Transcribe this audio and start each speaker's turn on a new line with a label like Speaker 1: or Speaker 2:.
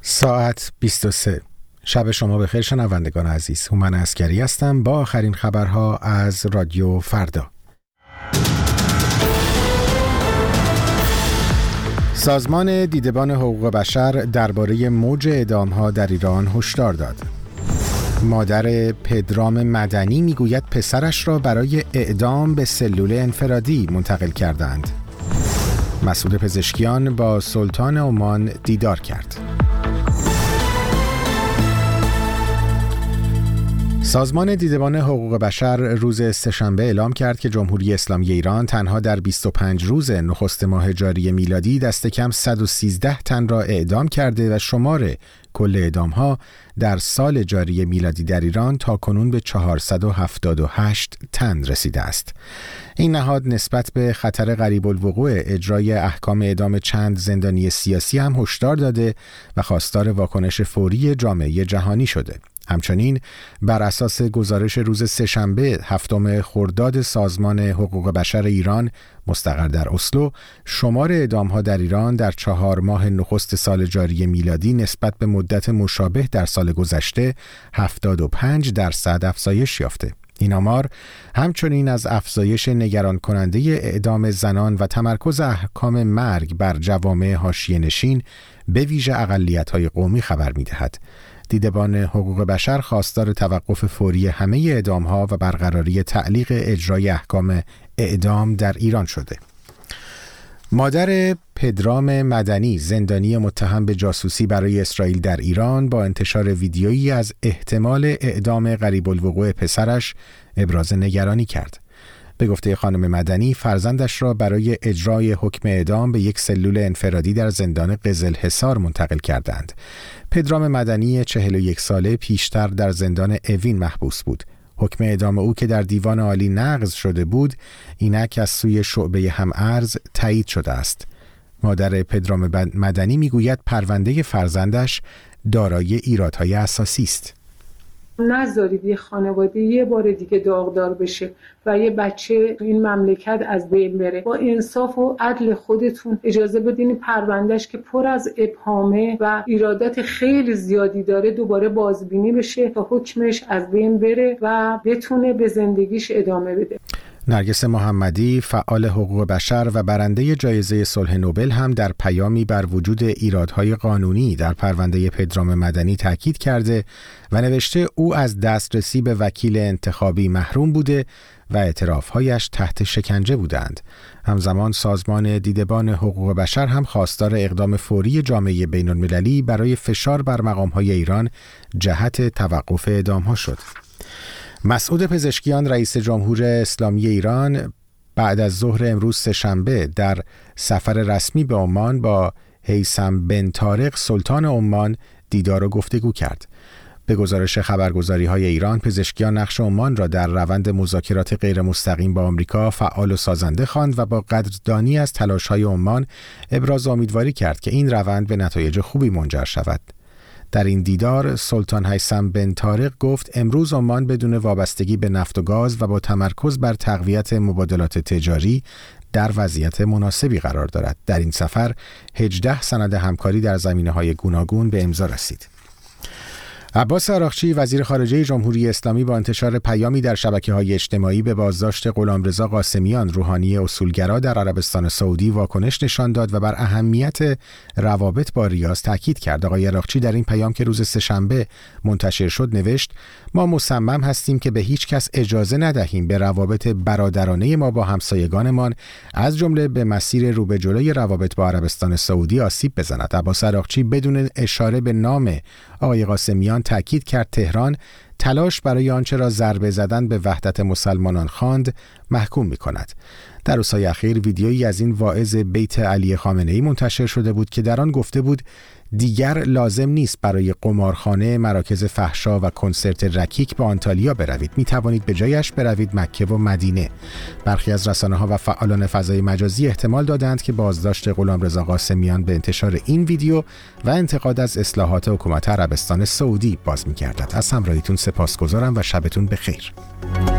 Speaker 1: ساعت 23. شب شما بخیر شنوندگان عزیز. هومن عسکری هستم با آخرین خبرها از رادیو فردا. سازمان دیدبان حقوق بشر درباره موج اعدام‌ها در ایران هشدار داد. مادر پدرام مدنی میگوید پسرش را برای اعدام به سلول انفرادی منتقل کردند. مسعود پزشکیان با سلطان عمان دیدار کرد. سازمان دیدبان حقوق بشر روز سه‌شنبه اعلام کرد که جمهوری اسلامی ایران تنها در 25 روز نخست ماه جاری میلادی دست کم 113 تن را اعدام کرده و شمار کل اعدام‌ها در سال جاری میلادی در ایران تاکنون به 478 تن رسیده است. این نهاد نسبت به خطر قریب الوقوع اجرای احکام اعدام چند زندانی سیاسی هم هشدار داده و خواستار واکنش فوری جامعه جهانی شده. همچنین بر اساس گزارش روز سه‌شنبه 7 خرداد سازمان حقوق بشر ایران مستقر در اسلو، شمار اعدام‌ها در ایران در 4 ماه نخست سال جاری میلادی نسبت به مدت مشابه در سال گذشته 75% افزایش یافته. این آمار همچنین از افزایش نگران کننده اعدام زنان و تمرکز احکام مرگ بر جوامع حاشیه‌نشین به ویژه اقلیت‌های قومی خبر می‌دهد. دیدبان حقوق بشر خواستار توقف فوری همه اعدام‌ها و برقراری تعلیق اجرای احکام اعدام در ایران شده. مادر پدرام مدنی زندانی متهم به جاسوسی برای اسرائیل در ایران با انتشار ویدیویی از احتمال اعدام قریب الوقوع پسرش ابراز نگرانی کرد. به گفته خانم مدنی فرزندش را برای اجرای حکم اعدام به یک سلول انفرادی در زندان قزلحصار منتقل کردند. پدرام مدنی 41 ساله پیشتر در زندان اوین محبوس بود. حکم اعدام او که در دیوان عالی نقض شده بود، اینک از سوی شعبه هم‌ارز تایید شده است. مادر پدرام مدنی میگوید پرونده فرزندش دارای ایرادهای اساسی است.
Speaker 2: نذارید یه خانواده یه بار دیگه داغدار بشه و یه بچه تو این مملکت از بین بره. با انصاف و عدل خودتون اجازه بدین پروندهش که پر از ابهامه و ایرادات خیلی زیادی داره دوباره بازبینی بشه تا حکمش از بین بره و بتونه به زندگیش ادامه بده.
Speaker 1: نرگس محمدی فعال حقوق بشر و برنده جایزه صلح نوبل هم در پیامی بر وجود ایرادهای قانونی در پرونده پدرام مدنی تاکید کرده و نوشته او از دسترسی به وکیل انتخابی محروم بوده و اعترافهایش تحت شکنجه بودند. همزمان سازمان دیدبان حقوق بشر هم خواستار اقدام فوری جامعه بین‌المللی برای فشار بر مقام‌های ایران جهت توقف اعدام‌ها شد. مسعود پزشکیان رئیس جمهور اسلامی ایران بعد از ظهر امروز سه‌شنبه در سفر رسمی به عمان با هیثم بن طارق سلطان عمان دیدار و گفتگو کرد. به گزارش خبرگزاری‌های ایران، پزشکیان نقش عمان را در روند مذاکرات غیر مستقیم با آمریکا فعال و سازنده خواند و با قدردانی از تلاش‌های عمان ابراز امیدواری کرد که این روند به نتایج خوبی منجر شود. در این دیدار سلطان هیثم بن طارق گفت امروز عمان بدون وابستگی به نفت و گاز و با تمرکز بر تقویت مبادلات تجاری در وضعیت مناسبی قرار دارد. در این سفر 18 سند همکاری در زمینه‌های گوناگون به امضا رسید. عباس آراغچی وزیر خارجه جمهوری اسلامی با انتشار پیامی در شبکه‌های اجتماعی به بازداشت غلامرضا قاسمیان روحانی اصولگرا در عربستان سعودی واکنش نشان داد و بر اهمیت روابط با ریاض تاکید کرد. آقای آراغچی در این پیام که روز سه‌شنبه منتشر شد نوشت: ما مصمم هستیم که به هیچ کس اجازه ندهیم به روابط برادرانه ما با همسایگانمان از جمله به مسیر رو به جلوی روابط با عربستان سعودی آسیب بزند. عباس آراغچی بدون اشاره به نام آقای قاسمیان تاکید کرد تهران تلاش برای آنچه را ضربه زدن به وحدت مسلمانان خواند محکوم می‌کند. در روزهای اخیر ویدیویی از این واعظ بیت علی خامنه‌ای منتشر شده بود که در آن گفته بود دیگر لازم نیست برای قمارخانه، مراکز فحشا و کنسرت رکیک به آنتالیا بروید. می توانید به جایش بروید مکه و مدینه. برخی از رسانه‌ها و فعالان فضای مجازی احتمال دادند که بازداشت غلامرضا قاسمیان به انتشار این ویدیو و انتقاد از اصلاحات حکومت عربستان سعودی باز می‌گردد. از همراهیتون سپاسگزارم و شبتون بخیر.